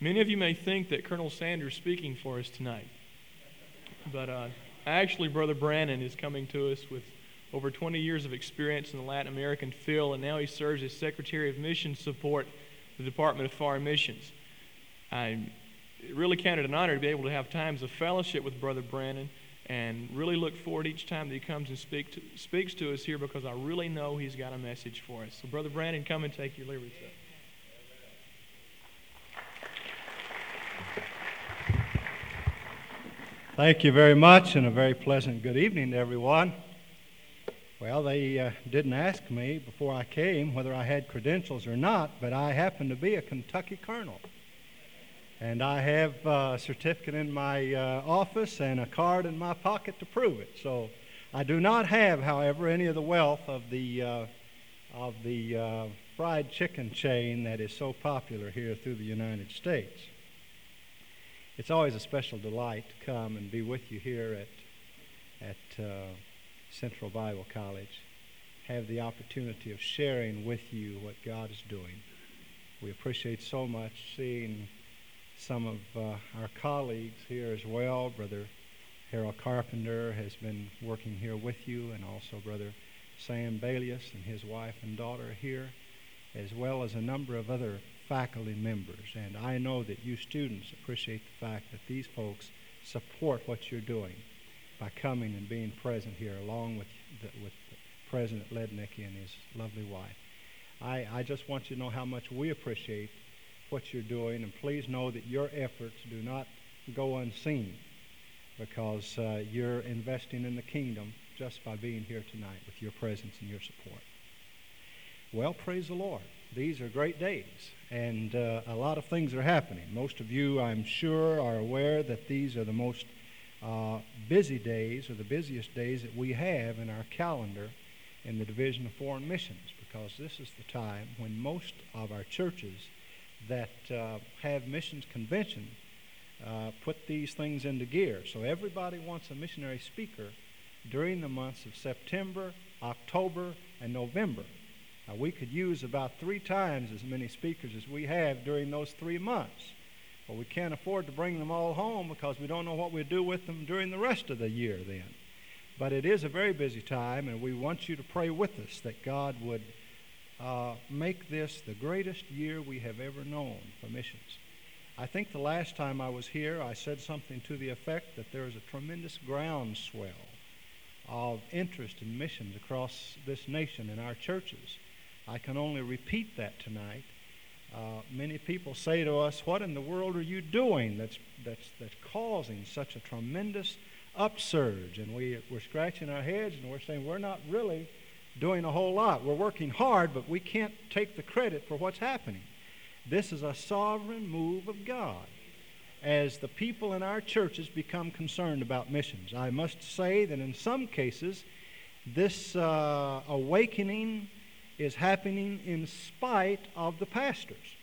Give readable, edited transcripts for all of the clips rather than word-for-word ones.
Many of you may think that Colonel Sanders is speaking for us tonight, but actually Brother Brannon is coming to us with over 20 years of experience in the Latin American field, and now he serves as Secretary of Mission Support for the Department of Foreign Missions. I really count it an honor to be able to have times of fellowship with Brother Brannon, and really look forward each time that he comes and speaks to us here, because I really know he's got a message for us. So Brother Brannon, come and take your liberty, sir. Thank you very much, and a very pleasant good evening to everyone. Well, they didn't ask me before I came whether I had credentials or not, but I happen to be a Kentucky colonel. And I have a certificate in my office and a card in my pocket to prove it. So I do not have, however, any of the wealth of the fried chicken chain that is so popular here through the United States. It's always a special delight to come and be with you here at Central Bible College, have the opportunity of sharing with you what God is doing. We appreciate so much seeing some of our colleagues here as well. Brother Harold Carpenter has been working here with you, and also Brother Sam Balius and his wife and daughter are here, as well as a number of other faculty members. And I know that you students appreciate the fact that these folks support what you're doing by coming and being present here, along with President Lednicki and his lovely wife. I just want you to know how much we appreciate what you're doing, and please know that your efforts do not go unseen, because you're investing in the kingdom just by being here tonight with your presence and your support. Well, praise the Lord. These are great days, and a lot of things are happening. Most of you, I'm sure, are aware that these are the most busy days, or the busiest days that we have in our calendar in the Division of Foreign Missions, because this is the time when most of our churches that have missions convention put these things into gear. So everybody wants a missionary speaker during the months of September, October, and November. Now, we could use about 3 times as many speakers as we have during those 3 months. But we can't afford to bring them all home, because we don't know what we'll do with them during the rest of the year then. But it is a very busy time, and we want you to pray with us that God would make this the greatest year we have ever known for missions. I think the last time I was here, I said something to the effect that there is a tremendous groundswell of interest in missions across this nation in our churches. I can only repeat that tonight. Many people say to us, "What in the world are you doing that's causing such a tremendous upsurge?" And we're scratching our heads, and we're saying we're not really doing a whole lot. We're working hard, but we can't take the credit for what's happening. This is a sovereign move of God as the people in our churches become concerned about missions. I must say that in some cases, this awakening is happening in spite of the pastors.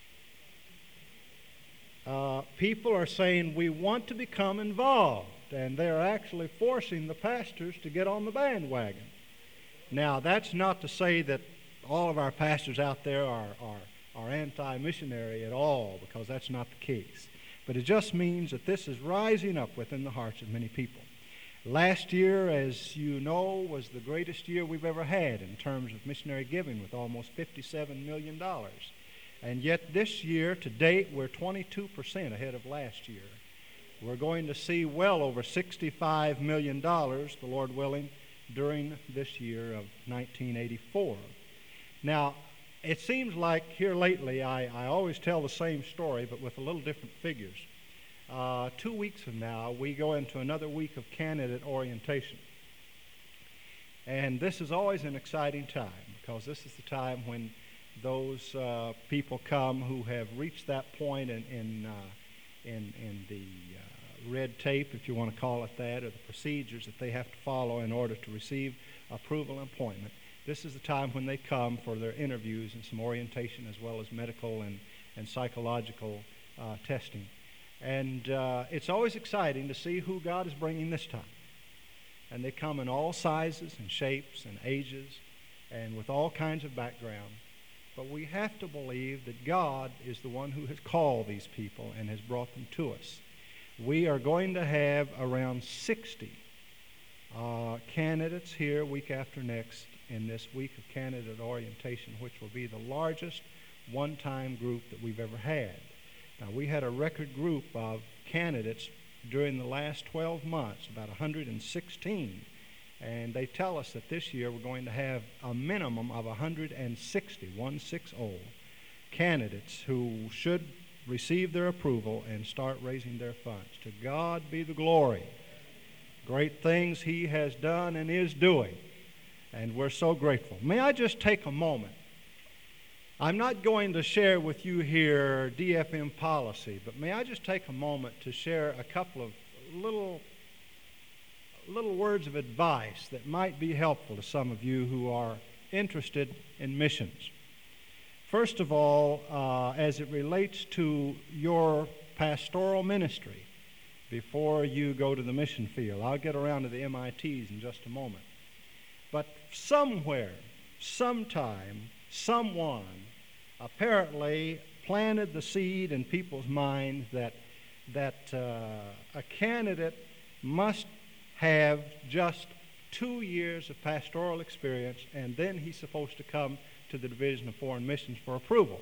People are saying, we want to become involved, and they're actually forcing the pastors to get on the bandwagon. Now, that's not to say that all of our pastors out there are anti-missionary at all, because that's not the case. But it just means that this is rising up within the hearts of many people. Last year, as you know, was the greatest year we've ever had in terms of missionary giving, with almost $57 million. And yet this year, to date, we're 22% ahead of last year. We're going to see well over $65 million, the Lord willing, during this year of 1984. Now, it seems like here lately, I always tell the same story, but with a little different figures. 2 weeks from now, we go into another week of candidate orientation. And this is always an exciting time, because this is the time when those people come who have reached that point in the red tape, if you want to call it that, or the procedures that they have to follow in order to receive approval and appointment. This is the time when they come for their interviews and some orientation, as well as medical and psychological testing. And it's always exciting to see who God is bringing this time. And they come in all sizes and shapes and ages and with all kinds of background. but we have to believe that God is the one who has called these people and has brought them to us. We are going to have around 60 candidates here week after next in this week of candidate orientation, which will be the largest one-time group that we've ever had. Now, we had a record group of candidates during the last 12 months, about 116, and they tell us that this year we're going to have a minimum of 160 candidates who should receive their approval and start raising their funds. To God be the glory. Great things He has done and is doing, and we're so grateful. May I just take a moment? I'm not going to share with you here DFM policy, but may I just take a moment to share a couple of little words of advice that might be helpful to some of you who are interested in missions. First of all, as it relates to your pastoral ministry before you go to the mission field, I'll get around to the MITs in just a moment. But somewhere, sometime, someone apparently planted the seed in people's minds that a candidate must have just 2 years of pastoral experience, and then he's supposed to come to the Division of Foreign Missions for approval.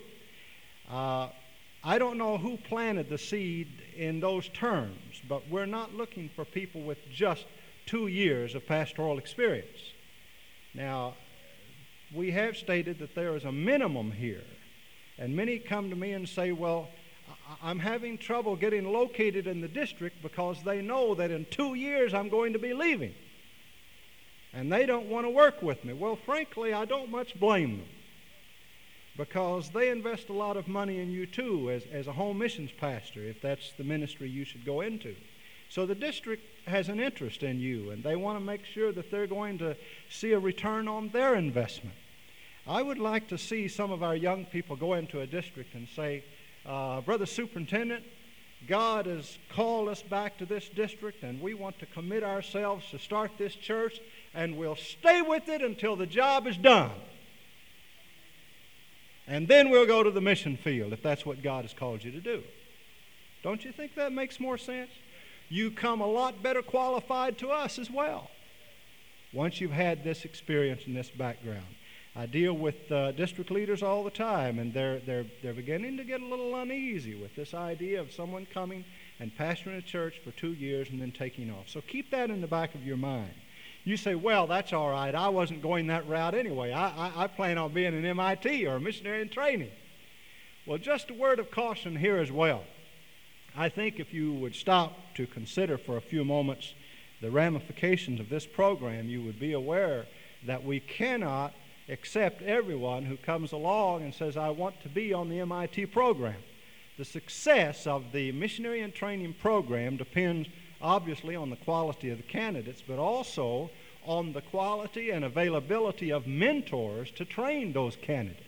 I don't know who planted the seed in those terms, but we're not looking for people with just 2 years of pastoral experience. Now, we have stated that there is a minimum here, and many come to me and say, well, I'm having trouble getting located in the district because they know that in 2 years I'm going to be leaving, and they don't want to work with me. Well, frankly, I don't much blame them, because they invest a lot of money in you too as a home missions pastor, if that's the ministry you should go into. So the district has an interest in you, and they want to make sure that they're going to see a return on their investment. I would like to see some of our young people go into a district and say, Brother Superintendent, God has called us back to this district, and we want to commit ourselves to start this church, and we'll stay with it until the job is done. And then we'll go to the mission field if that's what God has called you to do. Don't you think that makes more sense? You come a lot better qualified to us as well once you've had this experience and this background. I deal with district leaders all the time, and they're beginning to get a little uneasy with this idea of someone coming and pastoring a church for 2 years and then taking off. So keep that in the back of your mind. You say, well, that's all right. I wasn't going that route anyway. I plan on being an MIT or a missionary in training. Well, just a word of caution here as well. I think if you would stop to consider for a few moments the ramifications of this program, you would be aware that we cannot accept everyone who comes along and says, I want to be on the MIT program. The success of the missionary and training program depends obviously on the quality of the candidates, but also on the quality and availability of mentors to train those candidates.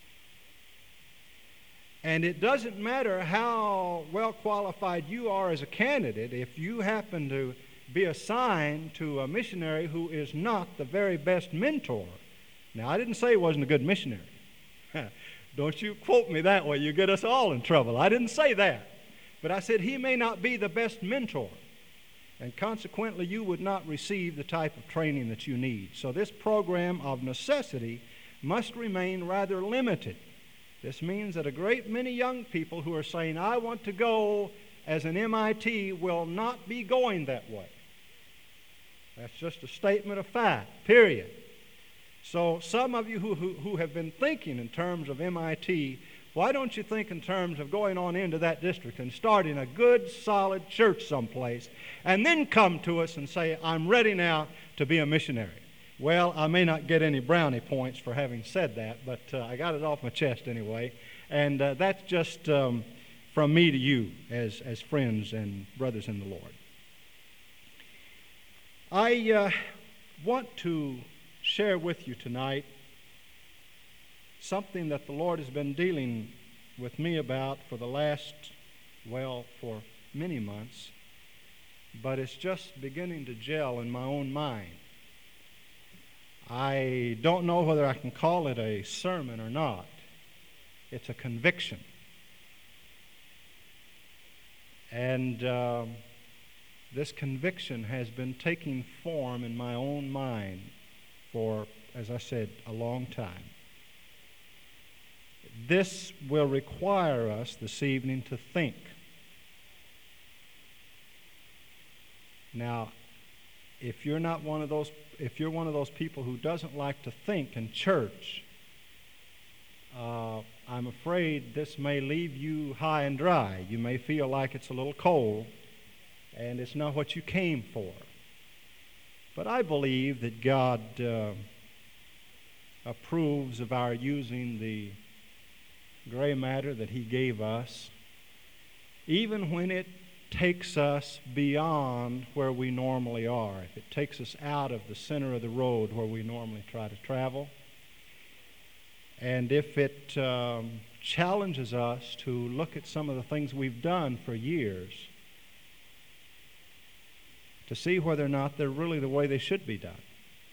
And it doesn't matter how well qualified you are as a candidate if you happen to be assigned to a missionary who is not the very best mentor. Now, I didn't say he wasn't a good missionary. Don't you quote me that way. You get us all in trouble. I didn't say that. But I said he may not be the best mentor, and consequently you would not receive the type of training that you need. So this program of necessity must remain rather limited. This means that a great many young people who are saying, I want to go as an MIT, will not be going that way. That's just a statement of fact, period. So some of you who have been thinking in terms of MIT, why don't you think in terms of going on into that district and starting a good, solid church someplace, and then come to us and say, I'm ready now to be a missionary? Well, I may not get any brownie points for having said that, but I got it off my chest anyway. And that's just from me to you as friends and brothers in the Lord. I want to share with you tonight something that the Lord has been dealing with me about for the last, for many months, but it's just beginning to gel in my own mind. I don't know whether I can call it a sermon or not, It's a conviction. And this conviction has been taking form in my own mind for, as I said, a long time. This will require us this evening to think. Now, if you're one of those people who doesn't like to think in church, I'm afraid this may leave you high and dry. You may feel like it's a little cold and it's not what you came for. But I believe that God approves of our using the gray matter that He gave us, even when it takes us beyond where we normally are. If it takes us out of the center of the road where we normally try to travel, and if it challenges us to look at some of the things we've done for years to see whether or not they're really the way they should be done.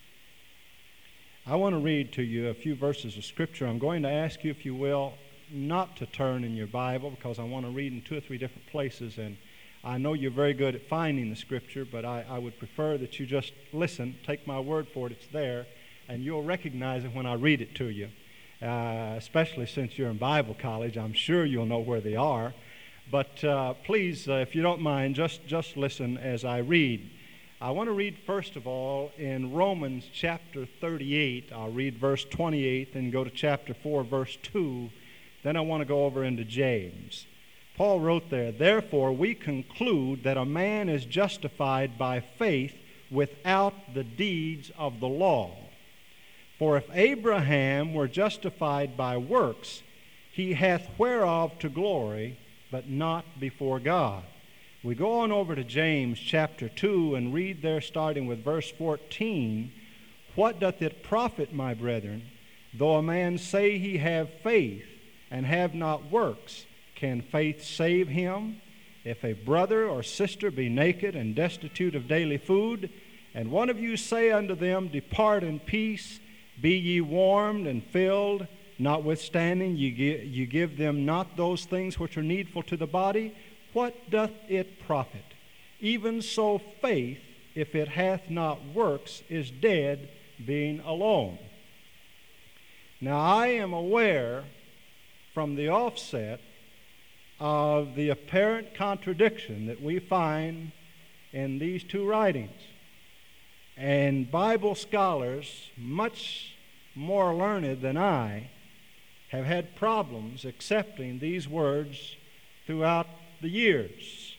I want to read to you a few verses of Scripture. I'm going to ask you, if you will, not to turn in your Bible, because I want to read in 2 or 3 different places, and I know you're very good at finding the Scripture, but I would prefer that you just listen, take my word for it, it's there, and you'll recognize it when I read it to you. Especially since you're in Bible college, I'm sure you'll know where they are. But please, if you don't mind, just listen as I read. I want to read, first of all, in Romans chapter 38. I'll read verse 28, then go to chapter 4, verse 2. Then I want to go over into James. Paul wrote there, "Therefore we conclude that a man is justified by faith without the deeds of the law. For if Abraham were justified by works, he hath whereof to glory, but not before God." We go on over to James chapter 2 and read there, starting with verse 14. "What doth it profit, my brethren, though a man say he have faith, and have not works? Can faith save him? If a brother or sister be naked and destitute of daily food, and one of you say unto them, Depart in peace, be ye warmed and filled, notwithstanding ye give them not those things which are needful to the body, what doth it profit? Even so faith, if it hath not works, is dead, being alone." Now I am aware from the offset of the apparent contradiction that we find in these two writings. And Bible scholars, much more learned than I, have had problems accepting these words throughout the years.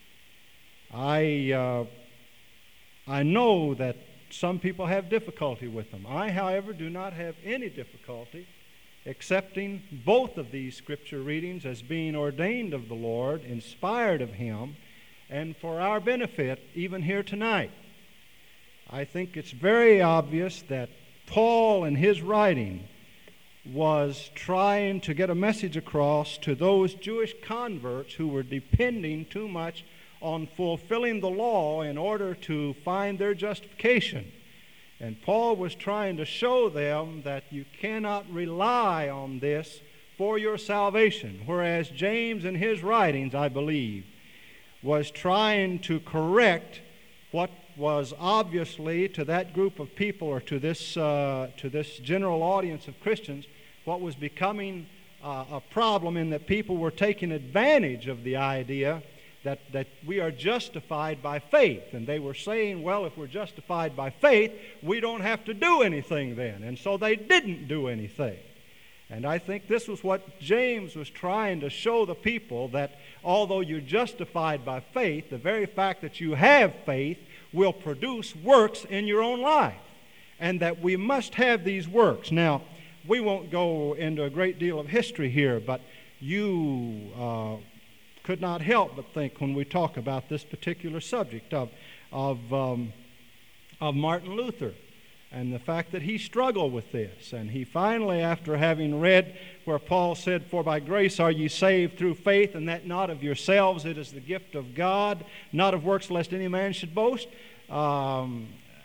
I know that some people have difficulty with them. I, however, do not have any difficulty accepting both of these Scripture readings as being ordained of the Lord, inspired of Him, and for our benefit even here tonight. I think it's very obvious that Paul in his writing was trying to get a message across to those Jewish converts who were depending too much on fulfilling the law in order to find their justification. And Paul was trying to show them that you cannot rely on this for your salvation, whereas James in his writings, I believe, was trying to correct what was obviously to that group of people, or to this general audience of Christians, what was becoming a problem, in that people were taking advantage of the idea that we are justified by faith. And they were saying, well, if we're justified by faith, we don't have to do anything then. And so they didn't do anything. And I think this was what James was trying to show the people, that although you're justified by faith, the very fact that you have faith will produce works in your own life, and that we must have these works. Now, we won't go into a great deal of history here, but you could not help but think, when we talk about this particular subject of Martin Luther, and the fact that he struggled with this. And he finally, after having read where Paul said, "For by grace are ye saved through faith, and that not of yourselves, it is the gift of God, not of works, lest any man should boast,"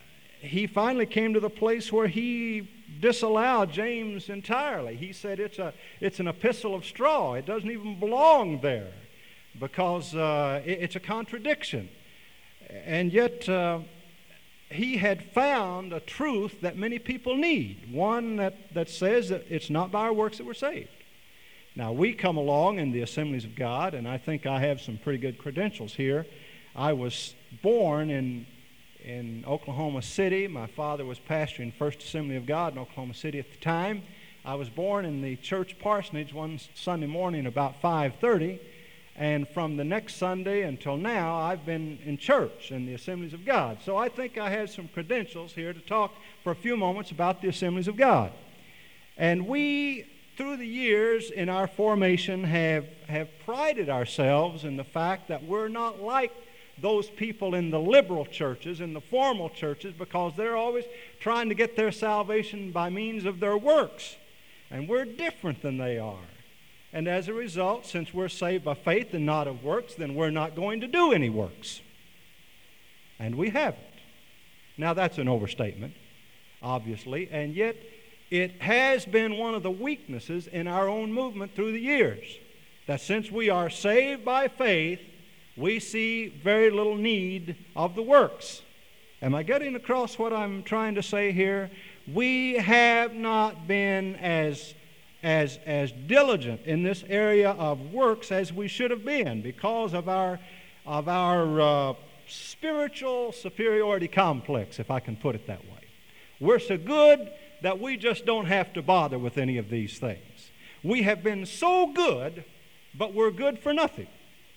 he finally came to the place where he disallowed James entirely. He said it's an epistle of straw. It doesn't even belong there because it's a contradiction. And yet he had found a truth that many people need, one that says that it's not by our works that we're saved. Now, we come along in the Assemblies of God, and I think I have some pretty good credentials here. I was born in Oklahoma City. My father was pastoring First Assembly of God in Oklahoma City at the time. I was born in the church parsonage one Sunday morning about 5:30, and from the next Sunday until now, I've been in church in the Assemblies of God. So I think I have some credentials here to talk for a few moments about the Assemblies of God. And we, through the years in our formation, have prided ourselves in the fact that we're not like those people in the liberal churches, in the formal churches, because they're always trying to get their salvation by means of their works. And we're different than they are. And as a result, since we're saved by faith and not of works, then we're not going to do any works. And we haven't. Now, that's an overstatement, obviously, and yet it has been one of the weaknesses in our own movement through the years, that since we are saved by faith, we see very little need of the works. Am I getting across what I'm trying to say here? We have not been as diligent in this area of works as we should have been because of our spiritual superiority complex, if I can put it that way. We're so good that we just don't have to bother with any of these things. We have been so good, but we're good for nothing.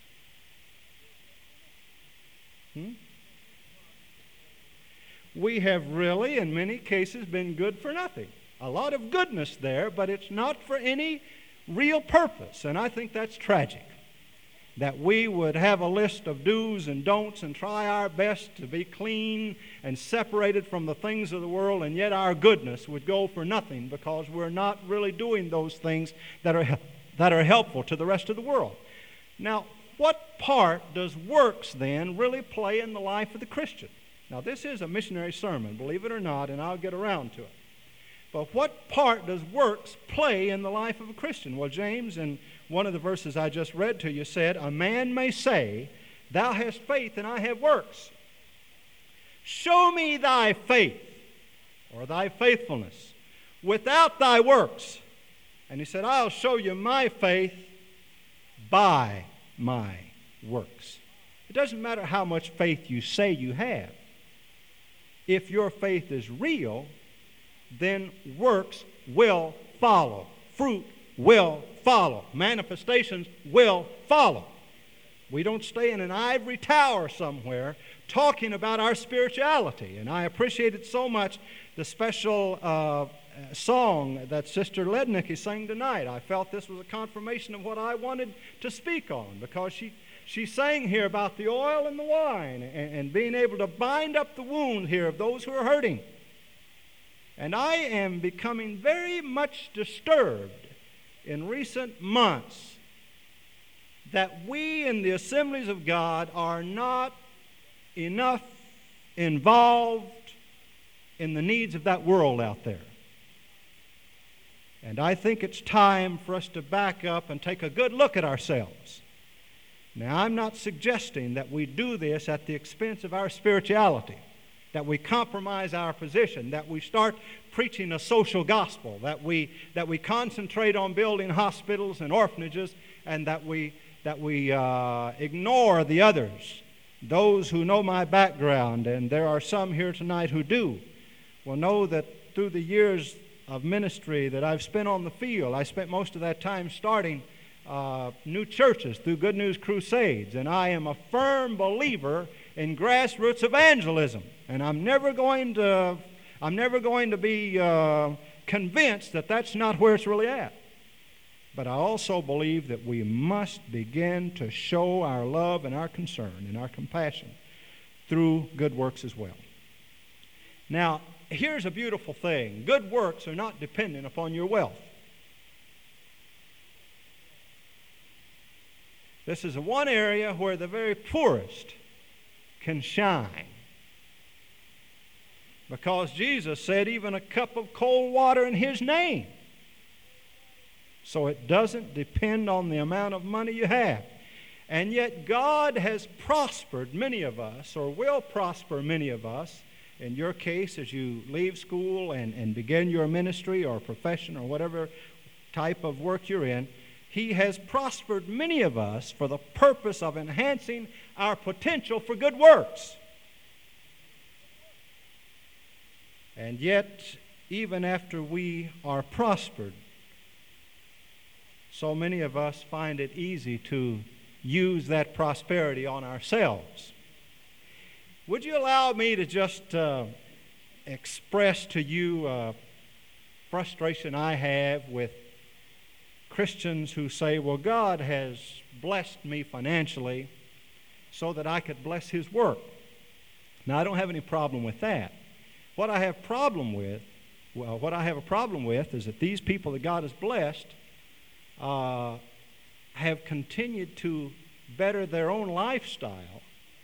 We have really, in many cases, been good for nothing. A lot of goodness there, but it's not for any real purpose. And I think that's tragic, that we would have a list of do's and don'ts and try our best to be clean and separated from the things of the world, and yet our goodness would go for nothing because we're not really doing those things that are helpful to the rest of the world. Now, what part does works then really play in the life of the Christian? Now, this is a missionary sermon, believe it or not, and I'll get around to it. But what part does works play in the life of a Christian? Well, James, in one of the verses I just read to you, said, "A man may say, thou hast faith and I have works. Show me thy faith," or thy faithfulness, "without thy works." And he said, "I'll show you my faith by my works." It doesn't matter how much faith you say you have. If your faith is real, then works will follow. Fruit will follow. Manifestations will follow. We don't stay in an ivory tower somewhere talking about our spirituality. And I appreciated so much the special song that Sister Lednicki sang tonight. I felt this was a confirmation of what I wanted to speak on, because she sang here about the oil and the wine and being able to bind up the wound here of those who are hurting. And I am becoming very much disturbed in recent months that we in the Assemblies of God are not enough involved in the needs of that world out there. And I think it's time for us to back up and take a good look at ourselves. Now, I'm not suggesting that we do this at the expense of our spirituality, that we compromise our position, that we start preaching a social gospel, that we concentrate on building hospitals and orphanages, and that we ignore the others, those who know my background, and there are some here tonight who do, will know that through the years of ministry that I've spent on the field, I spent most of that time starting new churches through Good News Crusades, and I am a firm believer in grassroots evangelism, and I'm never going to be convinced that that's not where it's really at. But I also believe that we must begin to show our love and our concern and our compassion through good works as well. Now, here's a beautiful thing. Good works are not dependent upon your wealth. This is the one area where the very poorest can shine. because Jesus said even a cup of cold water in His name. So it doesn't depend on the amount of money you have. And yet God has prospered many of us, or will prosper many of us. In your case, as you leave school and begin your ministry or profession or whatever type of work you're in, He has prospered many of us for the purpose of enhancing our potential for good works. And yet, even after we are prospered, so many of us find it easy to use that prosperity on ourselves. Would you allow me to just express to you a frustration I have with Christians who say, well, God has blessed me financially so that I could bless His work. Now, I don't have any problem with that. What I have a problem with is that these people that God has blessed have continued to better their own lifestyle.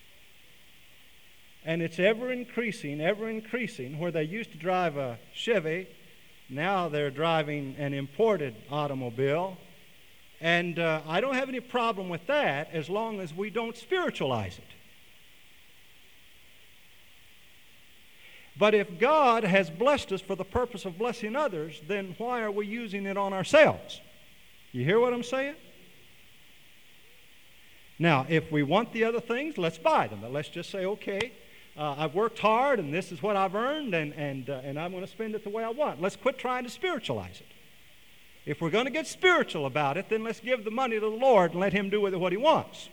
And it's ever increasing, where they used to drive a Chevy, now they're driving an imported automobile. And I don't have any problem with that as long as we don't spiritualize it. But if God has blessed us for the purpose of blessing others, then why are we using it on ourselves? You hear what I'm saying? Now, if we want the other things, let's buy them. But let's just say, okay, I've worked hard, and this is what I've earned, and I'm going to spend it the way I want. Let's quit trying to spiritualize it. If we're going to get spiritual about it, then let's give the money to the Lord and let Him do with it what He wants.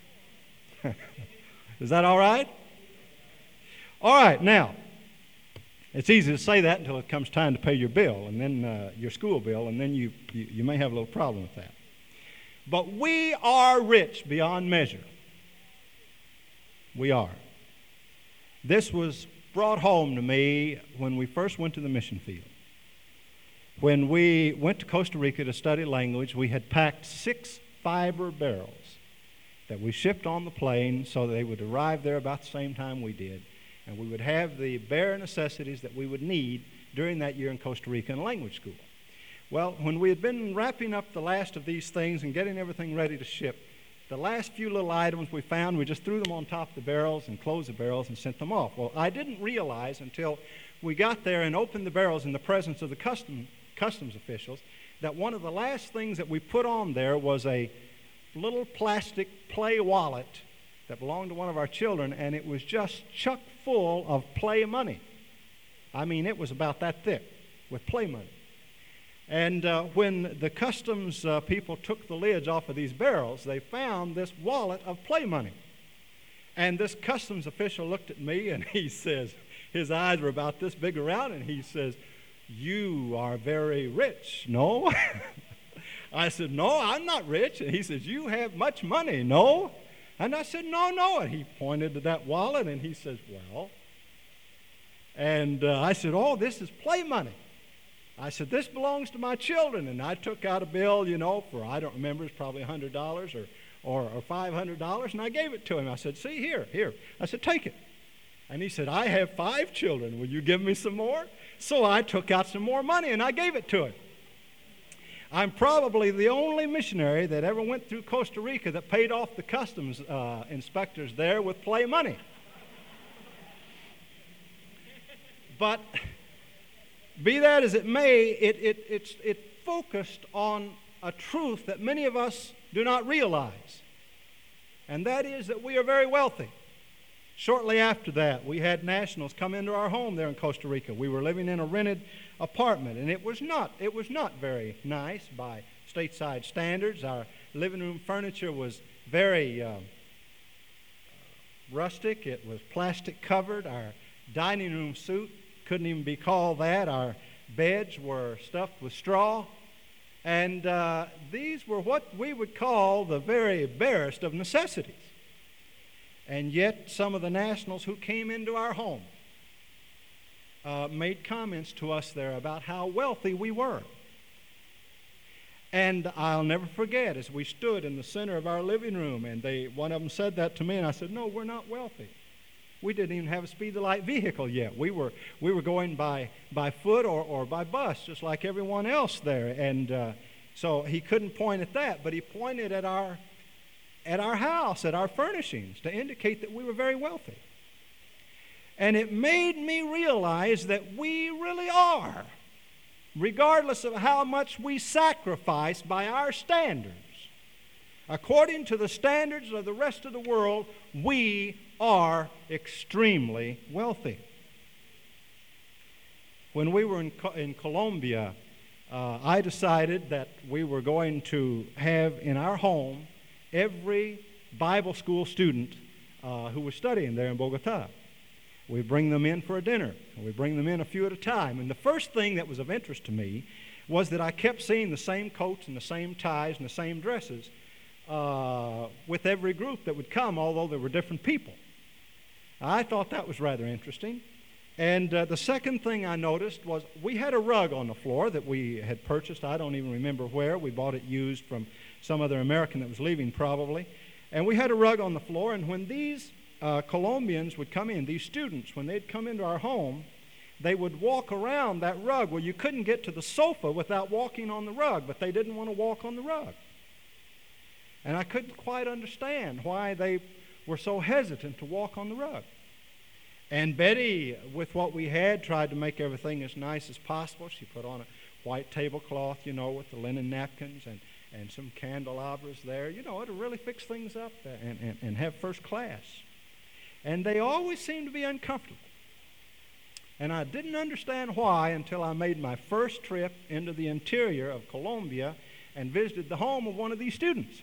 Is that all right? All right, now, it's easy to say that until it comes time to pay your bill, and then your school bill, and then you may have a little problem with that. But we are rich beyond measure. We are. This was brought home to me when we first went to the mission field. When we went to Costa Rica to study language, we had packed 6 fiber barrels that we shipped on the plane so they would arrive there about the same time we did. And we would have the bare necessities that we would need during that year in Costa Rica in language school. Well, when we had been wrapping up the last of these things and getting everything ready to ship, the last few little items we found, we just threw them on top of the barrels and closed the barrels and sent them off. Well, I didn't realize until we got there and opened the barrels in the presence of the customs officials that one of the last things that we put on there was a little plastic play wallet that belonged to one of our children, and it was just chock full of play money. I mean, it was about that thick with play money. And when the customs people took the lids off of these barrels, they found this wallet of play money. And this customs official looked at me, and he says, his eyes were about this big around, and he says, "You are very rich, no?" I said, "No, I'm not rich." And he says, "You have much money, no?" And I said, No. And he pointed to that wallet, and he says, "Well." And I said, "Oh, this is play money." I said, "This belongs to my children." And I took out a bill, for, I don't remember, it's probably $100 or $500, and I gave it to him. I said, "See, here. I said, "Take it." And he said, "I have 5 children. Will you give me some more?" So I took out some more money, and I gave it to him. I'm probably the only missionary that ever went through Costa Rica that paid off the customs inspectors there with play money. But be that as it may, it focused on a truth that many of us do not realize, and that is that we are very wealthy. Shortly after that, we had nationals come into our home there in Costa Rica. We were living in a rented apartment, and it was not very nice by stateside standards. Our living room furniture was very rustic. It was plastic covered. Our dining room suite couldn't even be called that. Our beds were stuffed with straw. And these were what we would call the very barest of necessities. And yet some of the nationals who came into our home made comments to us there about how wealthy we were. And I'll never forget, as we stood in the center of our living room, and one of them said that to me, and I said, "No, we're not wealthy. We didn't even have a speed of light vehicle yet. We were going by foot or by bus, just like everyone else there. And so he couldn't point at that, but he pointed at our house, at our furnishings, to indicate that we were very wealthy. And it made me realize that we really are, regardless of how much we sacrifice by our standards. According to the standards of the rest of the world, we are extremely wealthy. When we were in Colombia, I decided that we were going to have in our home every Bible school student who was studying there in Bogota. We bring them in for a dinner, and we bring them in a few at a time. And the first thing that was of interest to me was that I kept seeing the same coats and the same ties and the same dresses with every group that would come, although there were different people. I thought that was rather interesting. And the second thing I noticed was we had a rug on the floor that we had purchased. I don't even remember where. We bought it used from some other American that was leaving probably. And we had a rug on the floor, and when these Colombians would come in, these students, when they'd come into our home, they would walk around that rug. Well, you couldn't get to the sofa without walking on the rug, but they didn't want to walk on the rug. And I couldn't quite understand why they were so hesitant to walk on the rug. And Betty, with what we had, tried to make everything as nice as possible. She put on a white tablecloth, with the linen napkins and some candelabras there, to really fix things up and have first class. And they always seemed to be uncomfortable. And I didn't understand why until I made my first trip into the interior of Colombia and visited the home of one of these students.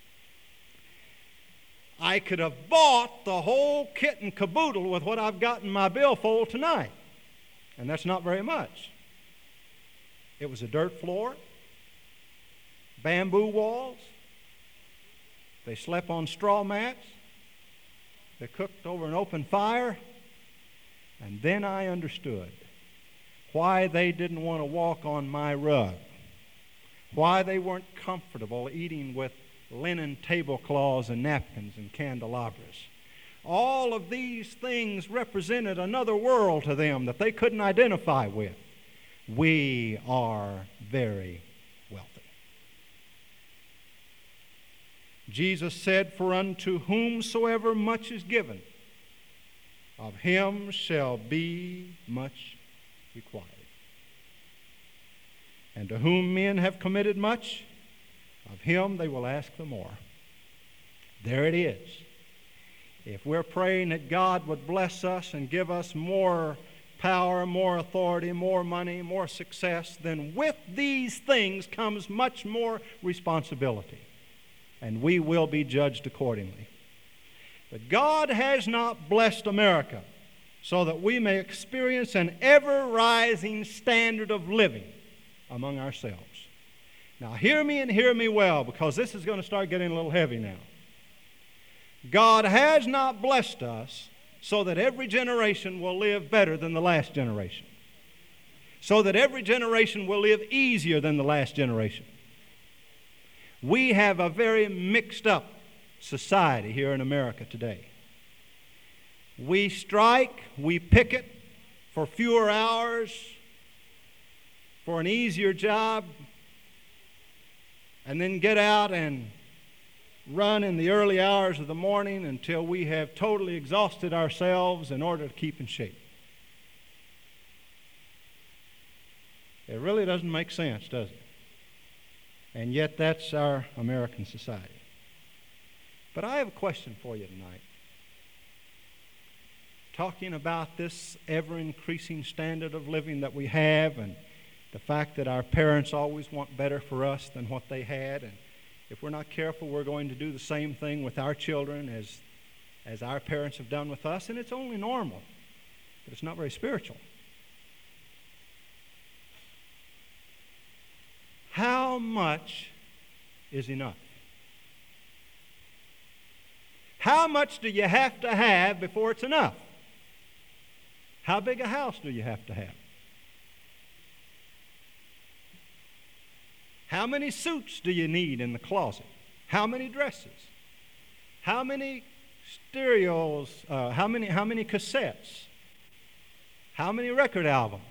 I could have bought the whole kit and caboodle with what I've got in my billfold tonight. And that's not very much. It was a dirt floor, bamboo walls. They slept on straw mats. They cooked over an open fire. And then I understood why they didn't want to walk on my rug, why they weren't comfortable eating with linen tablecloths and napkins and candelabras. All of these things represented another world to them that they couldn't identify with. We are very wealthy. Jesus said, "For unto whomsoever much is given, of him shall be much required. And to whom men have committed much, of him they will ask the more." There it is. If we're praying that God would bless us and give us more power, more authority, more money, more success, then with these things comes much more responsibility. And we will be judged accordingly. But God has not blessed America so that we may experience an ever-rising standard of living among ourselves. Now, hear me and hear me well, because this is going to start getting a little heavy now. God has not blessed us so that every generation will live better than the last generation, so that every generation will live easier than the last generation. We have a very mixed up society here in America today. We strike, we picket for fewer hours, for an easier job, and then get out and run in the early hours of the morning until we have totally exhausted ourselves in order to keep in shape. It really doesn't make sense, does it? And yet that's our American society. But I have a question for you tonight. Talking about this ever-increasing standard of living that we have, and the fact that our parents always want better for us than what they had, and if we're not careful, we're going to do the same thing with our children as our parents have done with us, and it's only normal, but it's not very spiritual. How much is enough? How much do you have to have before it's enough? How big a house do you have to have? How many suits do you need in the closet? How many dresses? How many stereos, how many cassettes, how many record albums.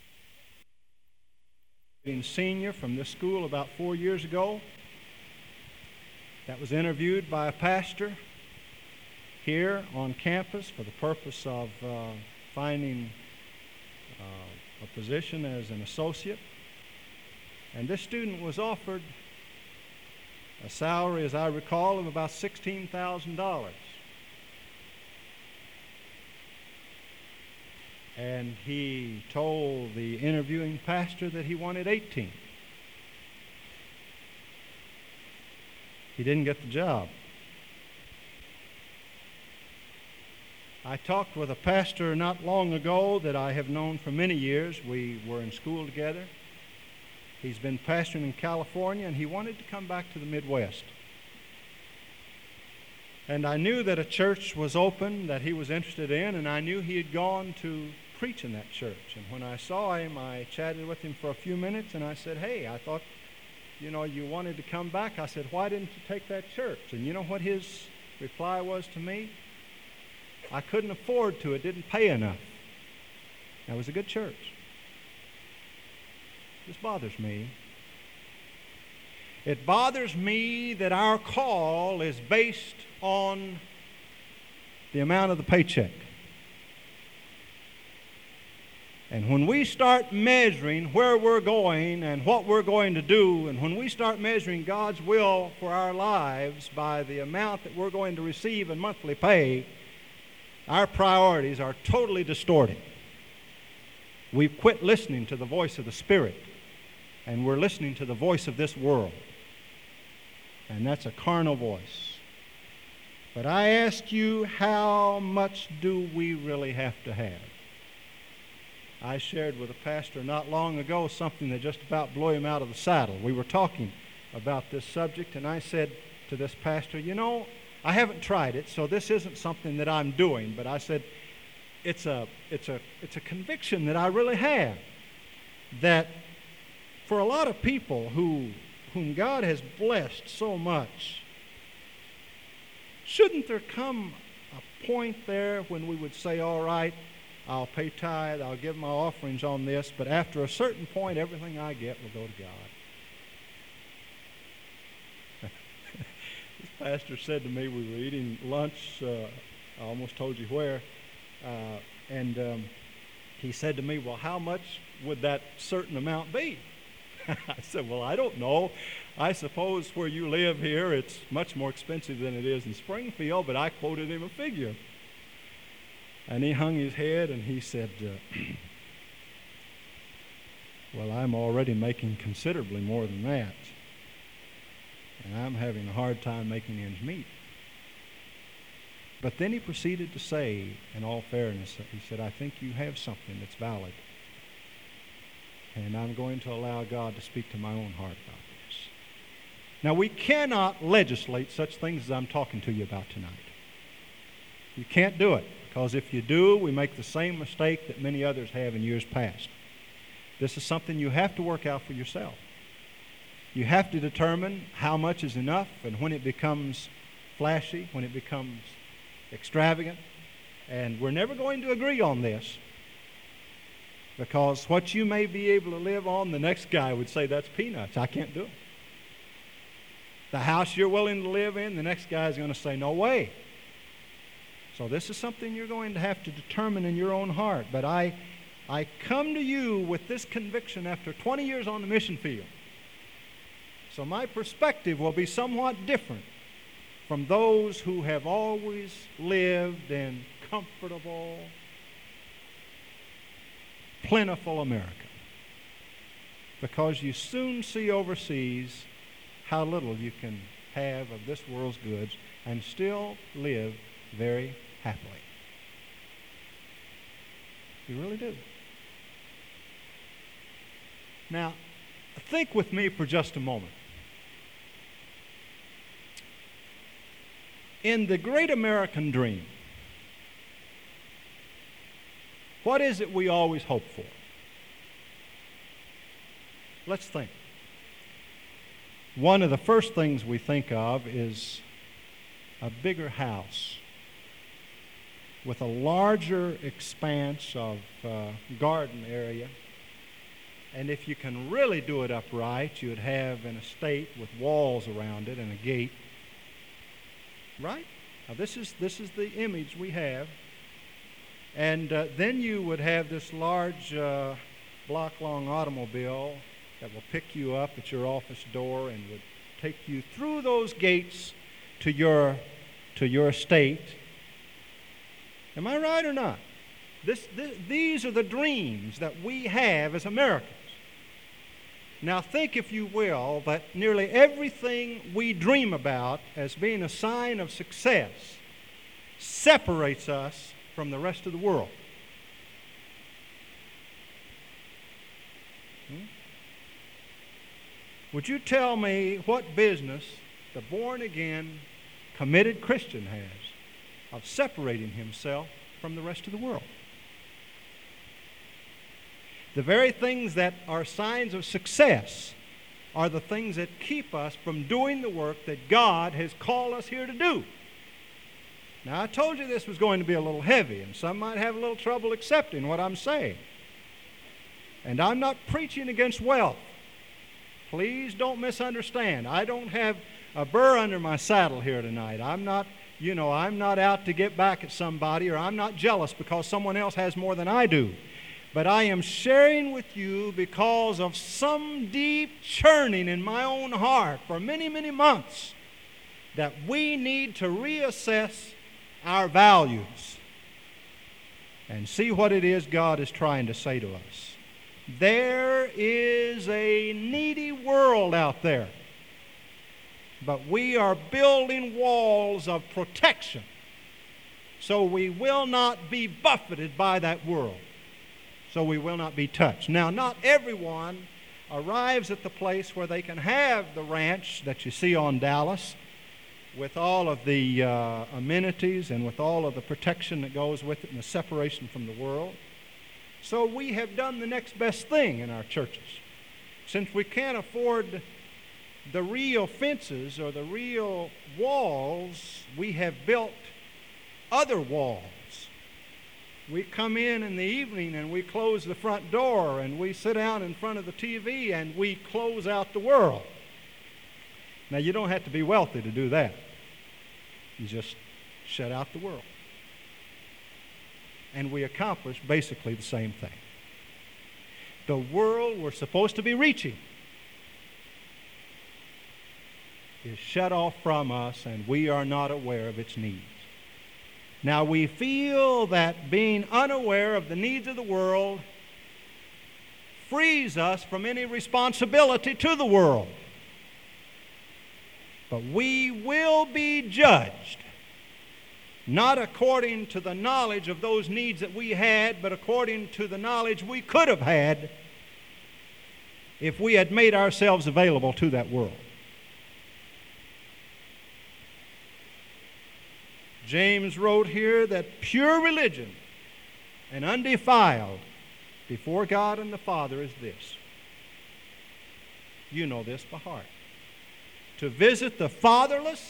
Being senior from this school about 4 years ago, that was interviewed by a pastor here on campus for the purpose of finding a position as an associate. And this student was offered a salary, as I recall, of about $16,000. And he told the interviewing pastor that he wanted 18. He didn't get the job. I talked with a pastor not long ago that I have known for many years. We were in school together. He's been pastoring in California, and he wanted to come back to the Midwest. And I knew that a church was open that he was interested in, and I knew he had gone to preach in that church. And when I saw him, I chatted with him for a few minutes, and I said, hey, I thought, you wanted to come back. I said, why didn't you take that church? And you know what his reply was to me? I couldn't afford to. It didn't pay enough. That was a good church. This bothers me. It bothers me that our call is based on the amount of the paycheck. And when we start measuring where we're going and what we're going to do, and when we start measuring God's will for our lives by the amount that we're going to receive in monthly pay, our priorities are totally distorted. We've quit listening to the voice of the Spirit, and we're listening to the voice of this world. And that's a carnal voice. But I ask you, how much do we really have to have? I shared with a pastor not long ago something that just about blew him out of the saddle. We were talking about this subject, and I said to this pastor, I haven't tried it, so this isn't something that I'm doing, but I said, it's a conviction that I really have, that for a lot of people whom God has blessed so much, shouldn't there come a point there when we would say, all right, I'll pay tithe, I'll give my offerings on this, but after a certain point, everything I get will go to God. This pastor said to me, we were eating lunch, I almost told you where, and he said to me, well, how much would that certain amount be? I said, well, I don't know. I suppose where you live here, it's much more expensive than it is in Springfield, but I quoted him a figure. And he hung his head and he said, well, I'm already making considerably more than that. And I'm having a hard time making ends meet. But then he proceeded to say, in all fairness, he said, I think you have something that's valid. And I'm going to allow God to speak to my own heart about this. Now, we cannot legislate such things as I'm talking to you about tonight. You can't do it. Because if you do, we make the same mistake that many others have in years past. This is something you have to work out for yourself. You have to determine how much is enough, and when it becomes flashy, when it becomes extravagant. And we're never going to agree on this, because what you may be able to live on, the next guy would say that's peanuts. I can't do it. The house you're willing to live in, the next guy is going to say, no way. So this is something you're going to have to determine in your own heart. But I come to you with this conviction after 20 years on the mission field. So my perspective will be somewhat different from those who have always lived in comfortable, plentiful America. Because you soon see overseas how little you can have of this world's goods and still live very happily. You really do. Now, think with me for just a moment. In the great American dream, what is it we always hope for? Let's think. One of the first things we think of is a bigger house, with a larger expanse of garden area. And if you can really do it upright, you would have an estate with walls around it and a gate. Right? Now this is the image we have. And then you would have this large block-long automobile that will pick you up at your office door and would take you through those gates to your estate. Am I right or not? These are the dreams that we have as Americans. Now think, if you will, that nearly everything we dream about as being a sign of success separates us from the rest of the world. Would you tell me what business the born-again, committed Christian has of separating himself from the rest of the world? The very things that are signs of success are the things that keep us from doing the work that God has called us here to do. Now, I told you this was going to be a little heavy, and some might have a little trouble accepting what I'm saying. And I'm not preaching against wealth. Please don't misunderstand. I don't have a burr under my saddle here tonight. I'm not out to get back at somebody, or I'm not jealous because someone else has more than I do. But I am sharing with you because of some deep churning in my own heart for many, many months that we need to reassess our values and see what it is God is trying to say to us. There is a needy world out there, but we are building walls of protection so we will not be buffeted by that world, so we will not be touched. Now, not everyone arrives at the place where they can have the ranch that you see on Dallas with all of the amenities and with all of the protection that goes with it and the separation from the world. So we have done the next best thing in our churches. Since we can't afford the real fences or the real walls, we have built other walls. We come in the evening and we close the front door and we sit down in front of the TV and we close out the world. Now, you don't have to be wealthy to do that. You just shut out the world. And we accomplish basically the same thing. The world we're supposed to be reaching is shut off from us, and we are not aware of its needs. Now, we feel that being unaware of the needs of the world frees us from any responsibility to the world. But we will be judged, not according to the knowledge of those needs that we had, but according to the knowledge we could have had if we had made ourselves available to that world. James wrote here that pure religion and undefiled before God and the Father is this. You know this by heart. To visit the fatherless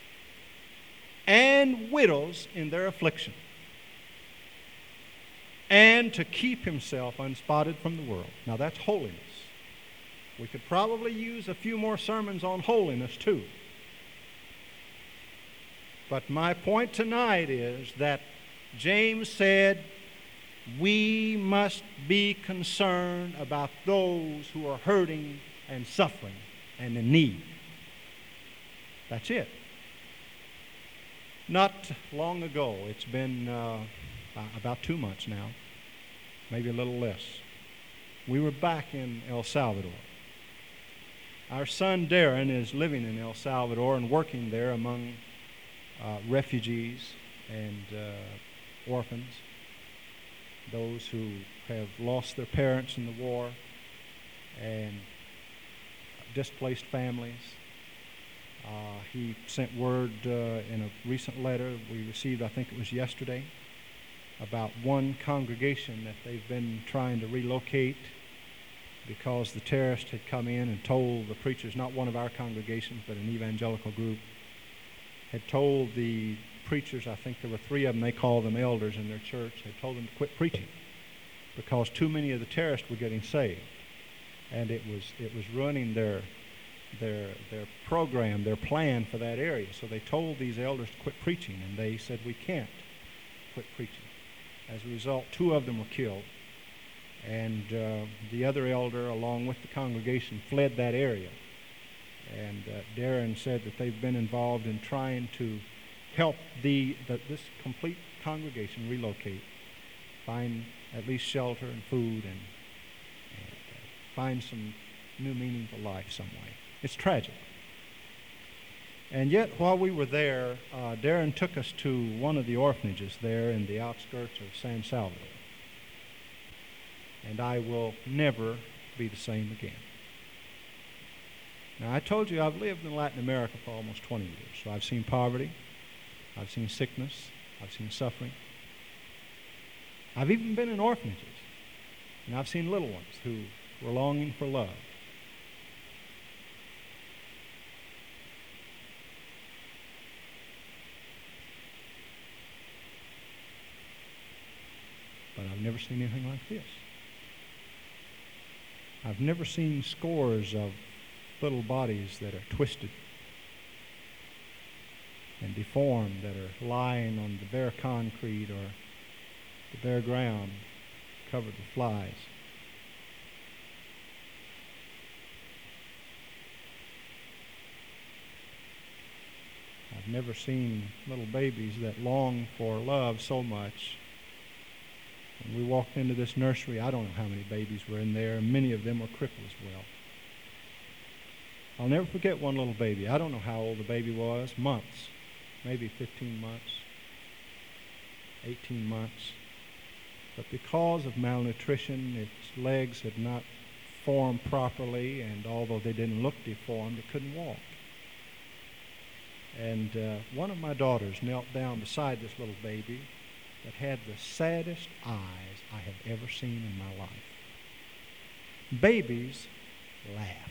and widows in their affliction, and to keep himself unspotted from the world. Now that's holiness. We could probably use a few more sermons on holiness too. But my point tonight is that James said we must be concerned about those who are hurting and suffering and in need. That's it. Not long ago, it's been about 2 months now, maybe a little less, we were back in El Salvador. Our son Darren is living in El Salvador and working there among refugees and orphans, those who have lost their parents in the war, and displaced families. He sent word in a recent letter we received, I think it was yesterday, about one congregation that they've been trying to relocate because the terrorists had come in and told the preachers, not one of our congregations, but an evangelical group, had told the preachers, I think there were 3 of them, they called them elders in their church. They told them to quit preaching because too many of the terrorists were getting saved. And it was ruining their program, their plan for that area. So they told these elders to quit preaching, and they said, we can't quit preaching. As a result, 2 of them were killed, and the other elder, along with the congregation, fled that area. And Darren said that they've been involved in trying to help this complete congregation relocate, find at least shelter and food, and find some new meaning to life some way. It's tragic. And yet, while we were there, Darren took us to one of the orphanages there in the outskirts of San Salvador. And I will never be the same again. Now, I told you I've lived in Latin America for almost 20 years. So I've seen poverty, I've seen sickness, I've seen suffering. I've even been in orphanages. And I've seen little ones who were longing for love. But I've never seen anything like this. I've never seen scores of little bodies that are twisted and deformed, that are lying on the bare concrete or the bare ground covered with flies. I've never seen little babies that long for love so much. When we walked into this nursery, I don't know how many babies were in there, and many of them were crippled as well. I'll never forget one little baby. I don't know how old the baby was, months, maybe 15 months, 18 months. But because of malnutrition, its legs had not formed properly, and although they didn't look deformed, it couldn't walk. And one of my daughters knelt down beside this little baby that had the saddest eyes I have ever seen in my life. Babies laugh.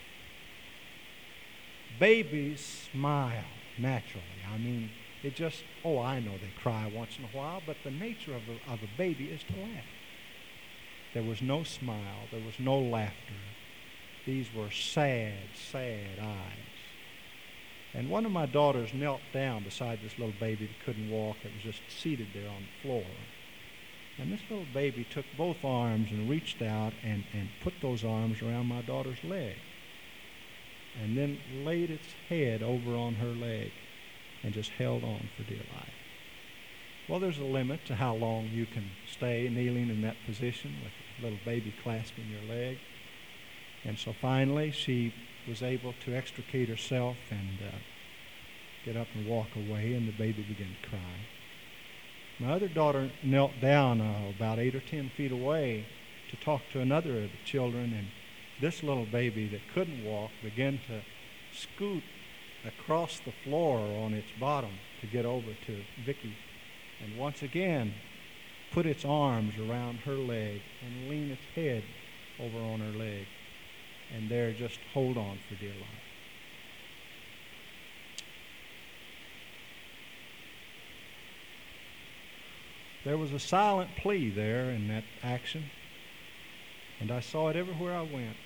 Babies smile naturally. I mean, I know they cry once in a while, but the nature of a baby is to laugh. There was no smile. There was no laughter. These were sad, sad eyes. And one of my daughters knelt down beside this little baby that couldn't walk. It was just seated there on the floor. And this little baby took both arms and reached out and put those arms around my daughter's leg. And then laid its head over on her leg and just held on for dear life. Well, there's a limit to how long you can stay kneeling in that position with a little baby clasping your leg. And so finally she was able to extricate herself and get up and walk away, and the baby began to cry. My other daughter knelt down about 8 or 10 feet away to talk to another of the children, and this little baby that couldn't walk began to scoot across the floor on its bottom to get over to Vicky, and once again put its arms around her leg and lean its head over on her leg, and there just hold on for dear life. There was a silent plea there in that action, and I saw it everywhere I went.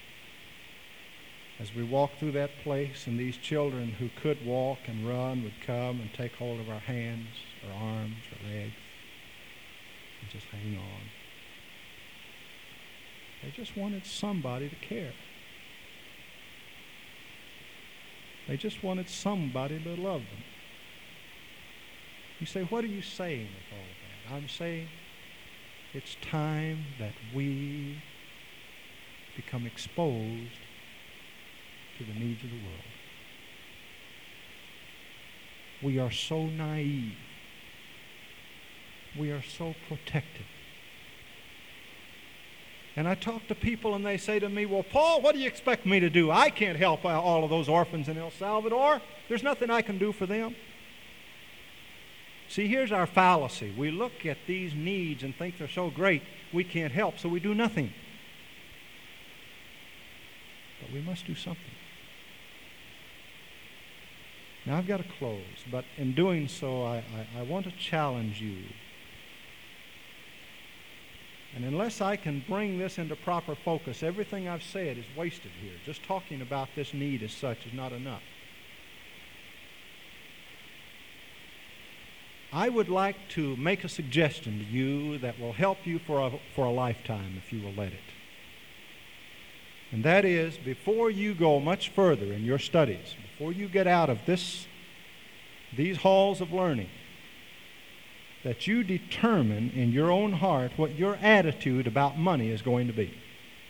As we walked through that place, and these children who could walk and run would come and take hold of our hands, or arms, or legs, and just hang on. They just wanted somebody to care. They just wanted somebody to love them. You say, what are you saying with all of that? I'm saying it's time that we become exposed to the needs of the world. We are so naive. We are so protective. And I talk to people and they say to me, well, Paul, what do you expect me to do? I can't help all of those orphans in El Salvador. There's nothing I can do for them. See, here's our fallacy. We look at these needs and think they're so great, we can't help, so we do nothing. But we must do something. Now I've got to close, but in doing so, I want to challenge you. And unless I can bring this into proper focus, everything I've said is wasted here. Just talking about this need as such is not enough. I would like to make a suggestion to you that will help you for a lifetime if you will let it. And that is, before you go much further in your studies, before you get out of these halls of learning, that you determine in your own heart what your attitude about money is going to be.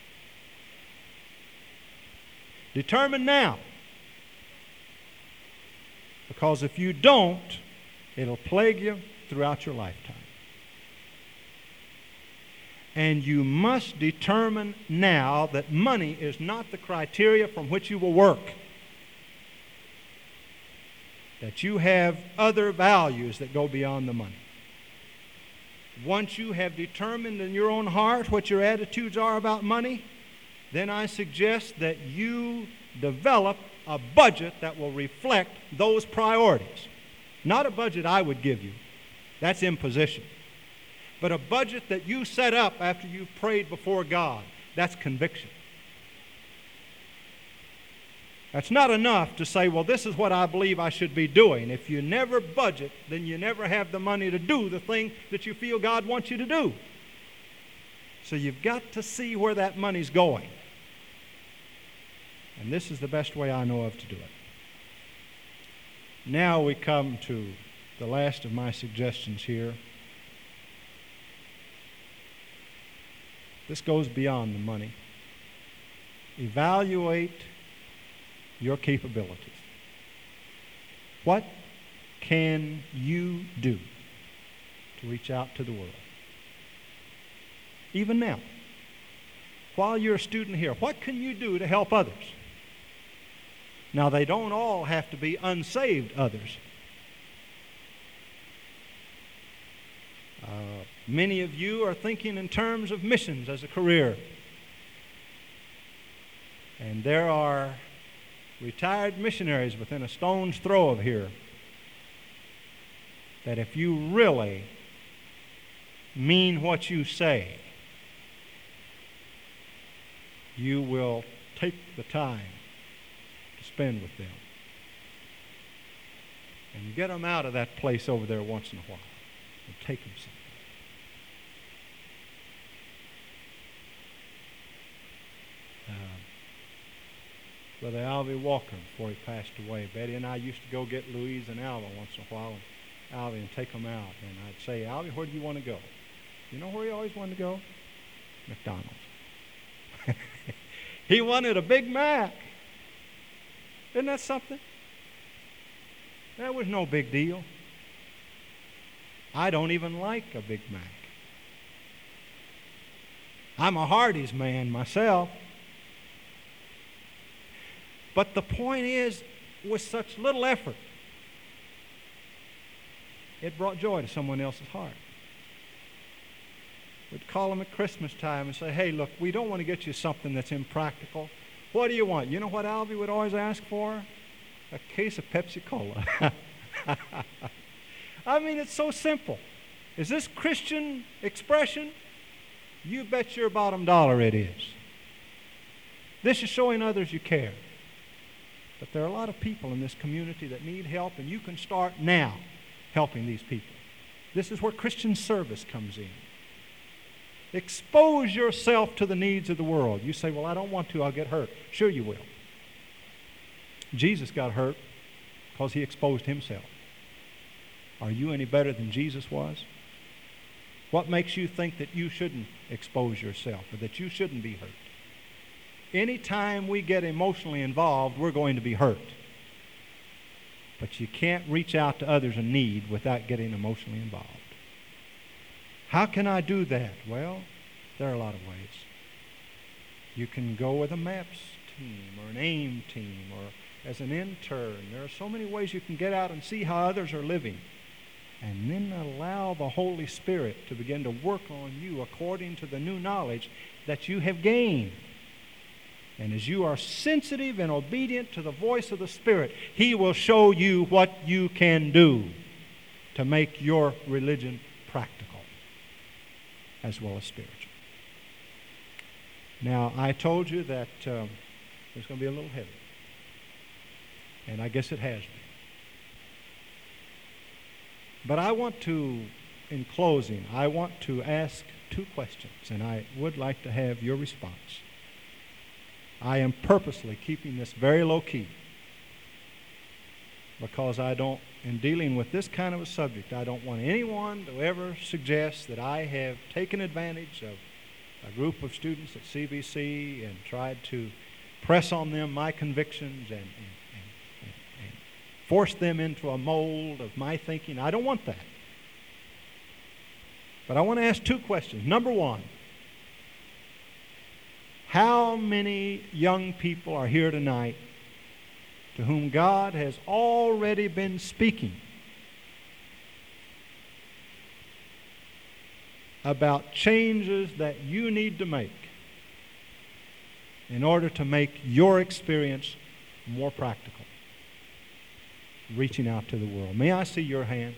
Determine now. Because if you don't, it'll plague you throughout your lifetime. And you must determine now that money is not the criteria from which you will work. That you have other values that go beyond the money. Once you have determined in your own heart what your attitudes are about money, then I suggest that you develop a budget that will reflect those priorities. Not a budget I would give you. That's imposition. But a budget that you set up after you've prayed before God. That's conviction. That's not enough to say, well, this is what I believe I should be doing. If you never budget, then you never have the money to do the thing that you feel God wants you to do. So you've got to see where that money's going. And this is the best way I know of to do it. Now we come to the last of my suggestions here. This goes beyond the money. Evaluate your capabilities. What can you do to reach out to the world? Even now, while you're a student here, what can you do to help others? Now, they don't all have to be unsaved others. Many of you are thinking in terms of missions as a career. And there are retired missionaries within a stone's throw of here that if you really mean what you say, you will take the time to spend with them and get them out of that place over there once in a while and take them somewhere. Brother Alvy Walker, before he passed away, Betty and I used to go get Louise and Alva once in a while, and Alvy and take them out. And I'd say, Alvy, where do you want to go? You know where he always wanted to go? McDonald's. He wanted a Big Mac. Isn't that something? That was no big deal. I don't even like a Big Mac. I'm a Hardee's man myself. But the point is, with such little effort, it brought joy to someone else's heart. We'd call them at Christmas time and say, hey, look, we don't want to get you something that's impractical. What do you want? You know what Alvy would always ask for? A case of Pepsi-Cola. I mean, it's so simple. Is this Christian expression? You bet your bottom dollar it is. This is showing others you care. But there are a lot of people in this community that need help, and you can start now helping these people. This is where Christian service comes in. Expose yourself to the needs of the world. You say, well, I don't want to, I'll get hurt. Sure you will. Jesus got hurt because he exposed himself. Are you any better than Jesus was? What makes you think that you shouldn't expose yourself or that you shouldn't be hurt? Anytime we get emotionally involved, we're going to be hurt. But you can't reach out to others in need without getting emotionally involved. How can I do that? Well, there are a lot of ways. You can go with a MAPS team or an AIM team or as an intern. There are so many ways you can get out and see how others are living. And then allow the Holy Spirit to begin to work on you according to the new knowledge that you have gained. And as you are sensitive and obedient to the voice of the Spirit, He will show you what you can do to make your religion practical as well as spiritual. Now, I told you that it's going to be a little heavy. And I guess it has been. But I want to, in closing, I want to ask two questions, and I would like to have your response. I am purposely keeping this very low key because in dealing with this kind of a subject, I don't want anyone to ever suggest that I have taken advantage of a group of students at CBC and tried to press on them my convictions and force them into a mold of my thinking. I don't want that. But I want to ask two questions. Number one, how many young people are here tonight to whom God has already been speaking about changes that you need to make in order to make your experience more practical, reaching out to the world? May I see your hand?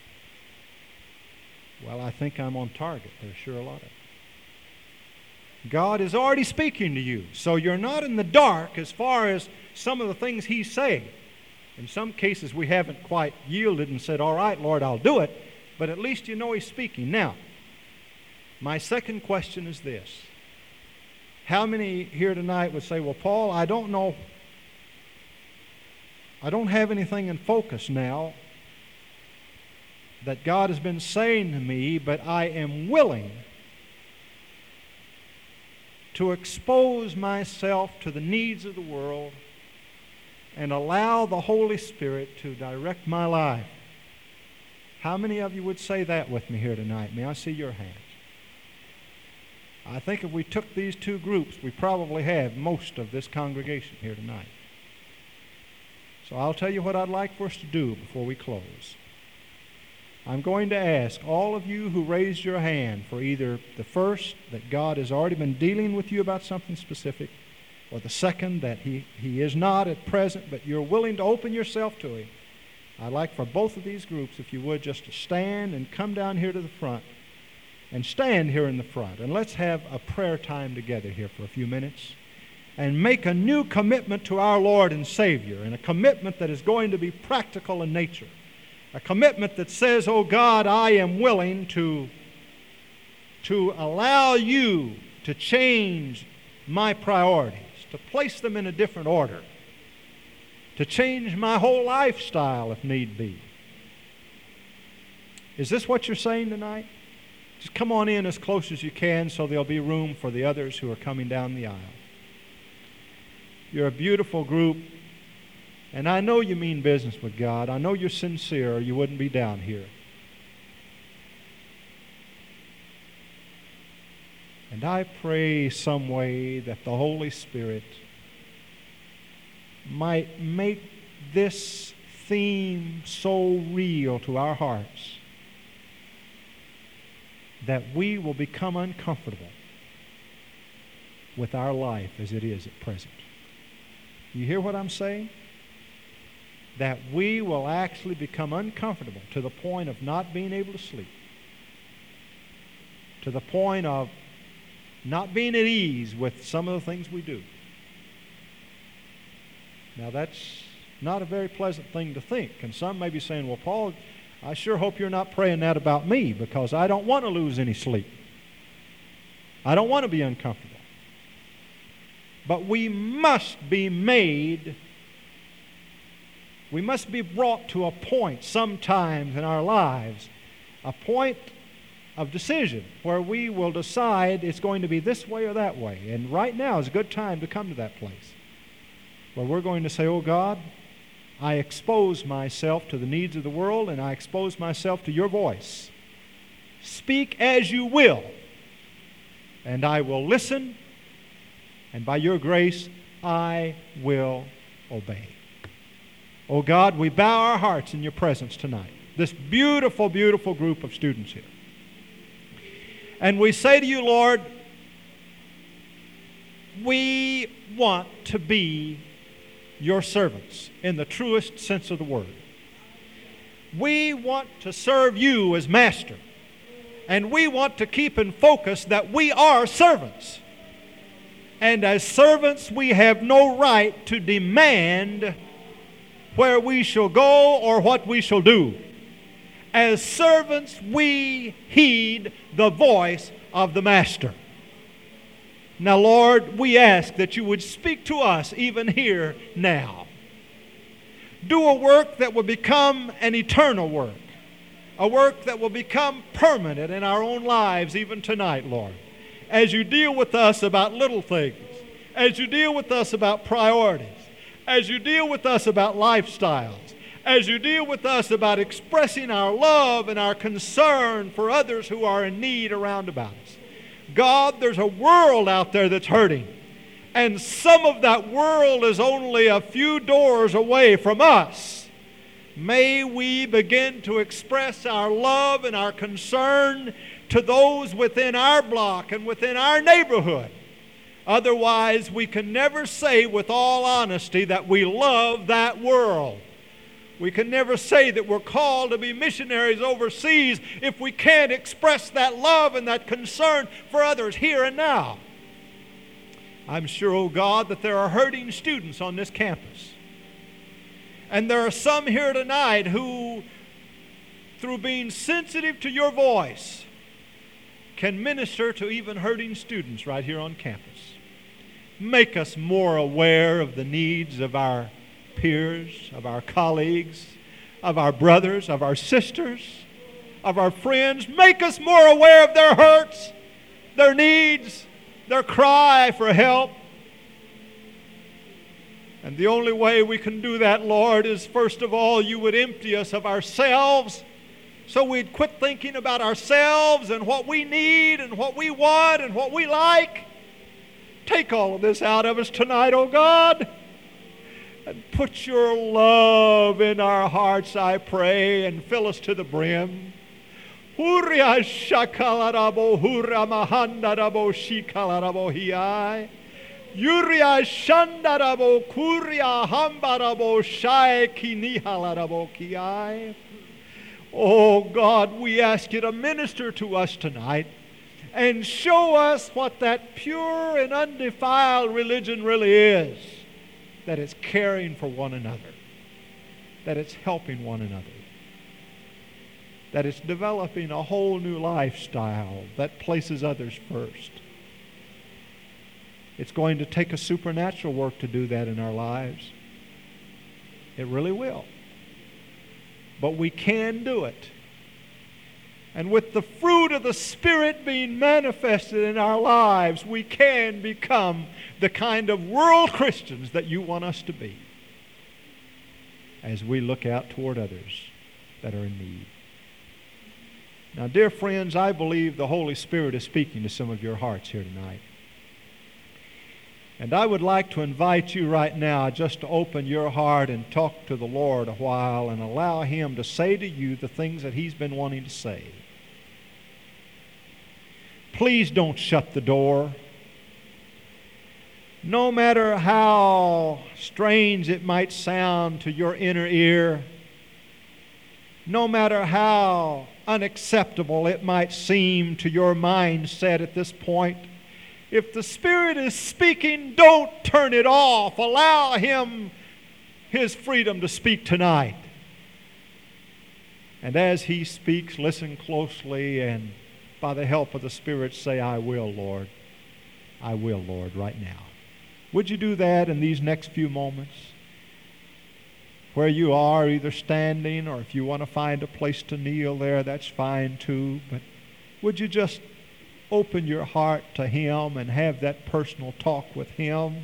Well, I think I'm on target. There's sure a lot of it. God is already speaking to you, so you're not in the dark as far as some of the things He's saying. In some cases, we haven't quite yielded and said, all right, Lord, I'll do it, but at least you know He's speaking. Now, my second question is this. How many here tonight would say, well, Paul, I don't know, I don't have anything in focus now that God has been saying to me, but I am willing to expose myself to the needs of the world and allow the Holy Spirit to direct my life. How many of you would say that with me here tonight? May I see your hands? I think if we took these two groups, we probably have most of this congregation here tonight. So I'll tell you what I'd like for us to do before we close. I'm going to ask all of you who raised your hand for either the first, that God has already been dealing with you about something specific, or the second, that He is not at present, but you're willing to open yourself to Him. I'd like for both of these groups, if you would, just to stand and come down here to the front and stand here in the front. And let's have a prayer time together here for a few minutes and make a new commitment to our Lord and Savior, and a commitment that is going to be practical in nature. A commitment that says, oh God, I am willing to allow you to change my priorities, to place them in a different order, to change my whole lifestyle if need be. Is this what you're saying tonight? Just come on in as close as you can so there'll be room for the others who are coming down the aisle. You're a beautiful group. And I know you mean business with God. I know you're sincere, or you wouldn't be down here. And I pray some way that the Holy Spirit might make this theme so real to our hearts that we will become uncomfortable with our life as it is at present. You hear what I'm saying? That we will actually become uncomfortable to the point of not being able to sleep, to the point of not being at ease with some of the things we do. Now that's not a very pleasant thing to think, and some may be saying, well, Paul, I sure hope you're not praying that about me, because I don't want to lose any sleep. I don't want to be uncomfortable. But we must be brought to a point sometimes in our lives, a point of decision where we will decide it's going to be this way or that way. And right now is a good time to come to that place where we're going to say, oh God, I expose myself to the needs of the world, and I expose myself to your voice. Speak as you will, and I will listen, and by your grace I will obey. Oh God, we bow our hearts in your presence tonight, this beautiful, beautiful group of students here. And we say to you, Lord, We want to be your servants in the truest sense of the word. We want to serve you as master. And we want to keep in focus that we are servants. And as servants, we have no right to demand where we shall go or what we shall do. As servants, we heed the voice of the master. Now, Lord, we ask that you would speak to us even here now. Do a work that will become an eternal work, a work that will become permanent in our own lives even tonight, Lord, as you deal with us about little things, as you deal with us about priorities, as you deal with us about lifestyles, as you deal with us about expressing our love and our concern for others who are in need around about us. God, there's a world out there that's hurting, and some of that world is only a few doors away from us. May we begin to express our love and our concern to those within our block and within our neighborhood. Otherwise, we can never say with all honesty that we love that world. We can never say that we're called to be missionaries overseas if we can't express that love and that concern for others here and now. I'm sure, oh God, that there are hurting students on this campus. And there are some here tonight who, through being sensitive to your voice, can minister to even hurting students right here on campus. Make us more aware of the needs of our peers, of our colleagues, of our brothers, of our sisters, of our friends. Make us more aware of their hurts, their needs, their cry for help. And the only way we can do that, Lord, is first of all, you would empty us of ourselves so we'd quit thinking about ourselves and what we need and what we want and what we like. Take all of this out of us tonight, oh God, and put your love in our hearts, I pray, and fill us to the brim. Huria shakalarabo hura mahandarabo shikalarabo hiai. Yuria shandarabo kuria hambarabo shai kinihalarabo kiai. Oh God, we ask you to minister to us tonight and show us what that pure and undefiled religion really is. That it's caring for one another. That it's helping one another. That it's developing a whole new lifestyle that places others first. It's going to take a supernatural work to do that in our lives. It really will. But we can do it. And with the fruit of the Spirit being manifested in our lives, we can become the kind of world Christians that you want us to be as we look out toward others that are in need. Now, dear friends, I believe the Holy Spirit is speaking to some of your hearts here tonight. And I would like to invite you right now just to open your heart and talk to the Lord a while and allow Him to say to you the things that He's been wanting to say. Please don't shut the door. No matter how strange it might sound to your inner ear, no matter how unacceptable it might seem to your mindset at this point, if the Spirit is speaking, don't turn it off. Allow Him His freedom to speak tonight. And as He speaks, listen closely and by the help of the Spirit say, I will, Lord. I will, Lord, right now. Would you do that in these next few moments? Where you are, either standing or if you want to find a place to kneel there, that's fine too. But would you just open your heart to Him and have that personal talk with Him?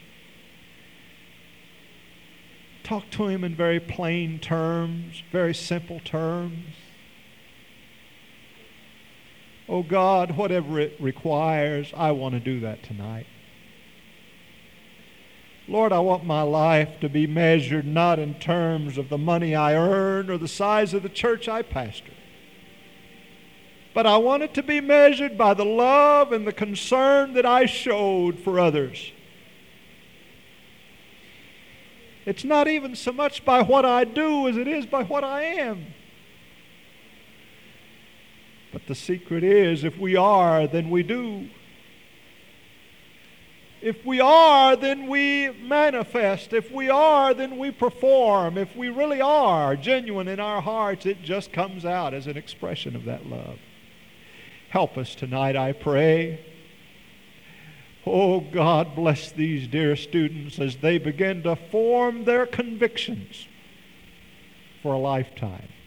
Talk to Him in very plain terms, very simple terms. Oh God, whatever it requires, I want to do that tonight. Lord, I want my life to be measured not in terms of the money I earn or the size of the church I pastor. but I want it to be measured by the love and the concern that I showed for others. It's not even so much by what I do as it is by what I am. But the secret is, if we are, then we do. If we are, then we manifest. If we are, then we perform. If we really are genuine in our hearts, it just comes out as an expression of that love. Help us tonight, I pray. Oh, God, bless these dear students as they begin to form their convictions for a lifetime.